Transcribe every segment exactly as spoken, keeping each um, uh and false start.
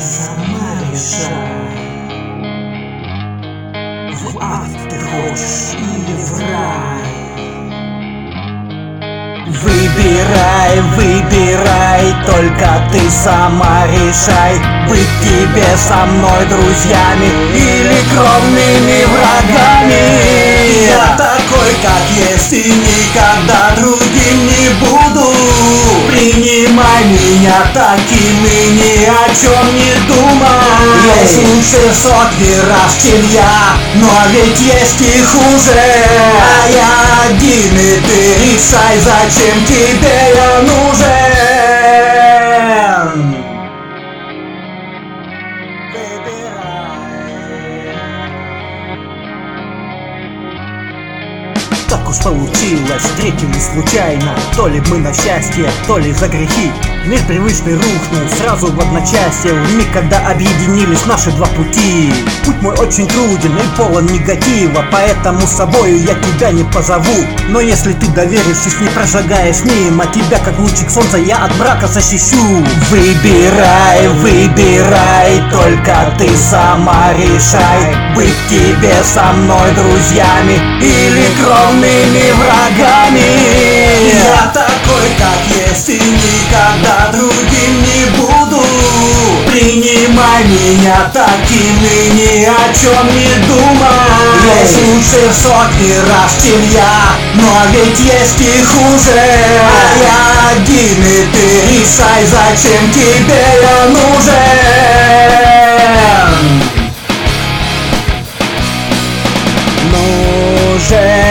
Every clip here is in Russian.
сама решай, в ад ты хочешь или в рай. Выбирай, выбирай, только ты сама решай, быть тебе со мной друзьями или кровными врагами. Я такой, как есть, и никогда другим не буду. Принимай меня таким и ни о чем не думай. Есть лучше сотни раз, чем я, но ведь есть и хуже. А я один, и ты решай, зачем тебе я нужен. Так уж получилось, встретились случайно. То ли мы на счастье, то ли за грехи. Мир привычный рухнул сразу в одночасье, в миг, когда объединились наши два пути. Путь мой очень труден и полон негатива, поэтому с собою я тебя не позову. Но если ты доверишься, не прожигаешь мимо, тебя как лучик солнца я от брака защищу. Выбирай, выбирай, только ты сама решай, быть тебе со мной друзьями или кровными врагами. Я такой, как есть, и никогда другим не буду. Принимай меня таким и ни о чем не думай. Есть лучше сотни раз, чем я, но ведь есть и хуже. А я один, и ты решай, зачем тебе я нужен. Нужен.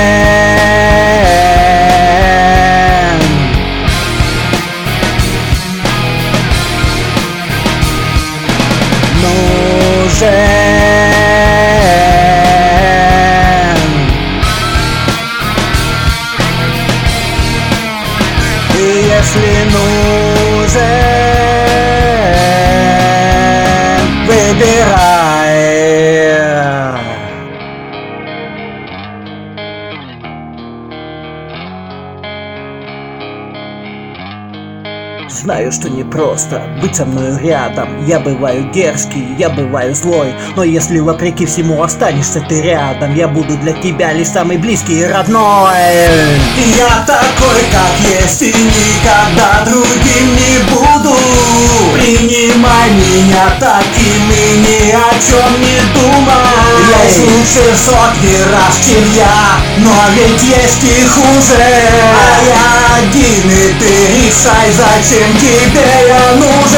И если нужен, выбирай. Знаю, что непросто быть со мною рядом. Я бываю дерзкий, я бываю злой, но если вопреки всему останешься ты рядом, я буду для тебя лишь самый близкий и родной. Я такой, как есть, и никогда другим не буду. Принимай меня таким и ни о чем не думай. Есть лучше сотни раз, чем я, но ведь есть и хуже. А я один, и ты решай, зачем тебе я нужен.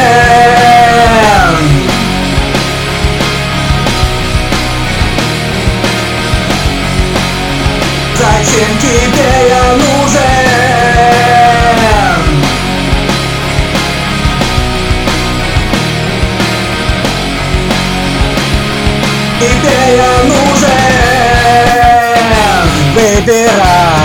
Зачем тебе я нужен? Тебе я нужен. Выбирай.